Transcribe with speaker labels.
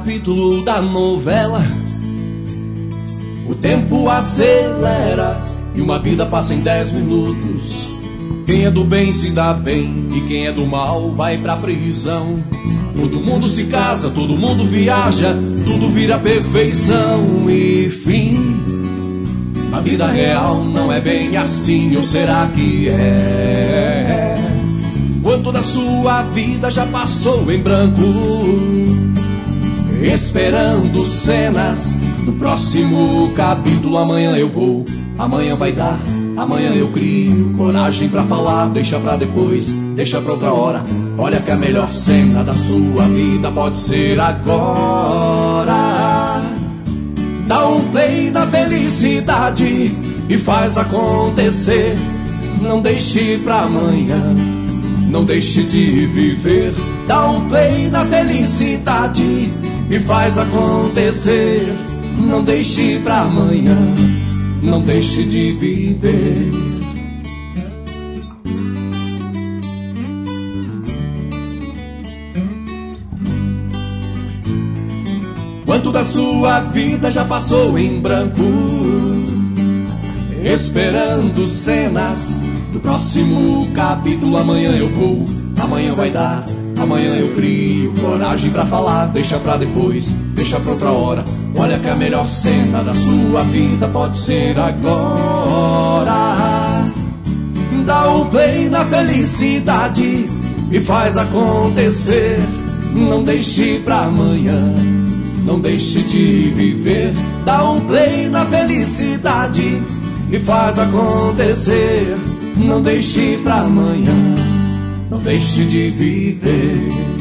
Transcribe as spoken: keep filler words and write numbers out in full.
Speaker 1: capítulo da novela. O tempo acelera e uma vida passa em dez minutos. Quem é do bem se dá bem e quem é do mal vai pra prisão. Todo mundo se casa, todo mundo viaja, tudo vira perfeição e fim. A vida real não é bem assim, ou será que é? Quanto da sua vida já passou em branco, esperando cenas do próximo capítulo. Amanhã eu vou, amanhã vai dar, amanhã eu crio coragem pra falar. Deixa pra depois, deixa pra outra hora. Olha que a melhor cena da sua vida pode ser agora. Dá um play na felicidade e faz acontecer. Não deixe pra amanhã, não deixe de viver. Dá um play na felicidade e faz acontecer. Não deixe pra amanhã, não deixe de viver. Quanto da sua vida já passou em branco, esperando cenas do próximo capítulo. Amanhã eu vou, amanhã vai dar, amanhã eu crio coragem pra falar. Deixa pra depois, deixa pra outra hora. Olha que a melhor cena da sua vida pode ser agora. Dá um play na felicidade e faz acontecer. Não deixe pra amanhã, não deixe de viver. Dá um play na felicidade e faz acontecer. Não deixe pra amanhã, não deixe de viver.